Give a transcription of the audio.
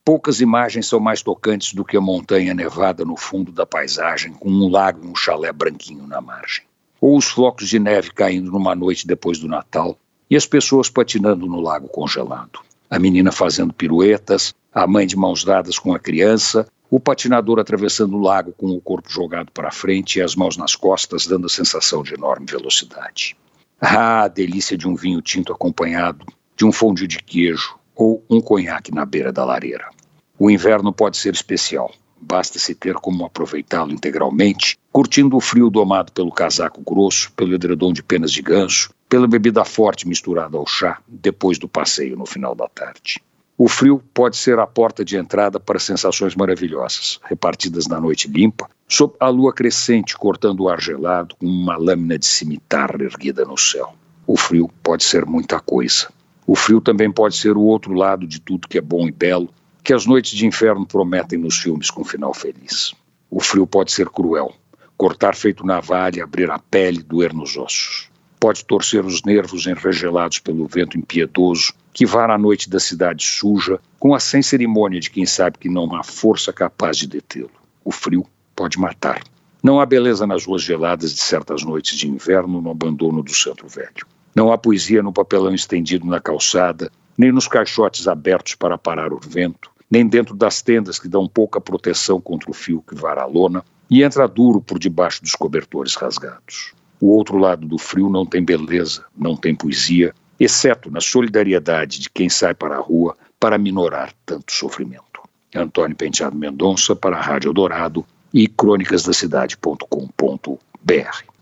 Poucas imagens são mais tocantes do que a montanha nevada no fundo da paisagem, com um lago e um chalé branquinho na margem. Ou os flocos de neve caindo numa noite depois do Natal e as pessoas patinando no lago congelado. A menina fazendo piruetas, a mãe de mãos dadas com a criança, o patinador atravessando o lago com o corpo jogado para frente e as mãos nas costas, dando a sensação de enorme velocidade. Ah, a delícia de um vinho tinto acompanhado de um fondue de queijo ou um conhaque na beira da lareira. O inverno pode ser especial. Basta-se ter como aproveitá-lo integralmente, curtindo o frio domado pelo casaco grosso, pelo edredom de penas de ganso, pela bebida forte misturada ao chá, depois do passeio no final da tarde. O frio pode ser a porta de entrada para sensações maravilhosas, repartidas na noite limpa, sob a lua crescente cortando o ar gelado com uma lâmina de cimitarra erguida no céu. O frio pode ser muita coisa. O frio também pode ser o outro lado de tudo que é bom e belo, que as noites de inverno prometem nos filmes com final feliz. O frio pode ser cruel, cortar feito navalha, abrir a pele, doer nos ossos. Pode torcer os nervos enregelados pelo vento impiedoso, que vara a noite da cidade suja, com a sem cerimônia de quem sabe que não há força capaz de detê-lo. O frio pode matar. Não há beleza nas ruas geladas de certas noites de inverno no abandono do Centro Velho. Não há poesia no papelão estendido na calçada, nem nos caixotes abertos para parar o vento, nem dentro das tendas que dão pouca proteção contra o fio que vara a lona e entra duro por debaixo dos cobertores rasgados. O outro lado do frio não tem beleza, não tem poesia, exceto na solidariedade de quem sai para a rua para minorar tanto sofrimento. Antônio Penteado Mendonça para a Rádio Eldorado e crônicasdacidade.com.br.